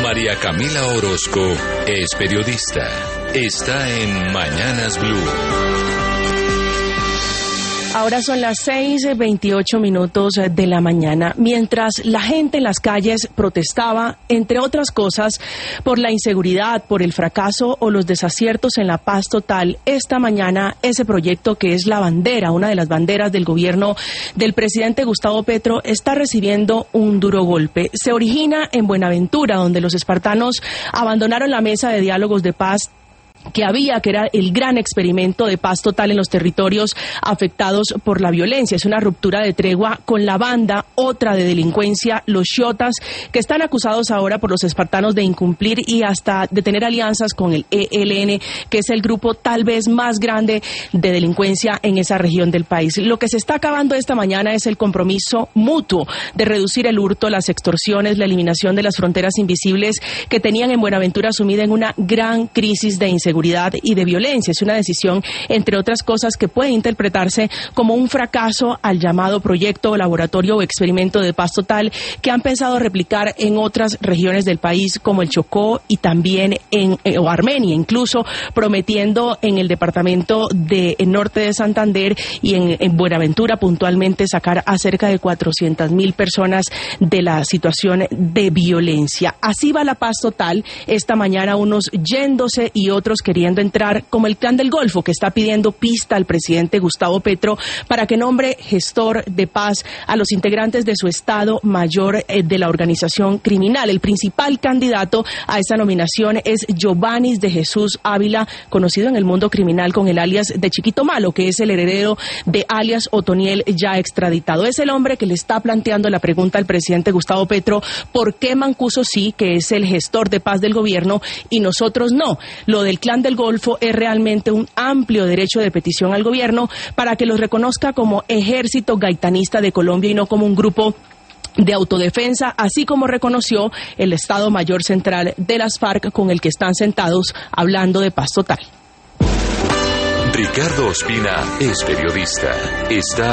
María Camila Orozco es periodista. Está en Mañanas Blue. Ahora son las 6:28 de la mañana. Mientras la gente en las calles protestaba, entre otras cosas, por la inseguridad, por el fracaso o los desaciertos en la paz total, esta mañana ese proyecto que es la bandera, una de las banderas del gobierno del presidente Gustavo Petro, está recibiendo un duro golpe. Se origina en Buenaventura, donde los espartanos abandonaron la mesa de diálogos de paz que era el gran experimento de paz total en los territorios afectados por la violencia. Es una ruptura de tregua con la banda, otra de delincuencia, los Xotas, que están acusados ahora por los espartanos de incumplir y hasta de tener alianzas con el ELN, que es el grupo tal vez más grande de delincuencia en esa región del país. Lo que se está acabando esta mañana es el compromiso mutuo de reducir el hurto, las extorsiones, la eliminación de las fronteras invisibles que tenían en Buenaventura sumida en una gran crisis de inseguridad y de violencia. Es una decisión, entre otras cosas, que puede interpretarse como un fracaso al llamado proyecto, laboratorio o experimento de paz total que han pensado replicar en otras regiones del país como el Chocó y también o Armenia, incluso prometiendo en el departamento del norte de Santander y en Buenaventura puntualmente sacar a cerca de 400,000 personas de la situación de violencia. Así va la paz total. Esta mañana unos yéndose y otros queriendo entrar, como el Clan del Golfo, que está pidiendo pista al presidente Gustavo Petro para que nombre gestor de paz a los integrantes de su Estado Mayor de la organización criminal. El principal candidato a esa nominación es Giovannis de Jesús Ávila, conocido en el mundo criminal con el alias de Chiquito Malo, que es el heredero de alias Otoniel, ya extraditado. Es el hombre que le está planteando la pregunta al presidente Gustavo Petro: ¿por qué Mancuso sí, que es el gestor de paz del gobierno, y nosotros no? Lo del Clan del Golfo es realmente un amplio derecho de petición al gobierno para que los reconozca como ejército gaitanista de Colombia y no como un grupo de autodefensa, así como reconoció el Estado Mayor Central de las FARC, con el que están sentados hablando de paz total. Ricardo Ospina es periodista. Está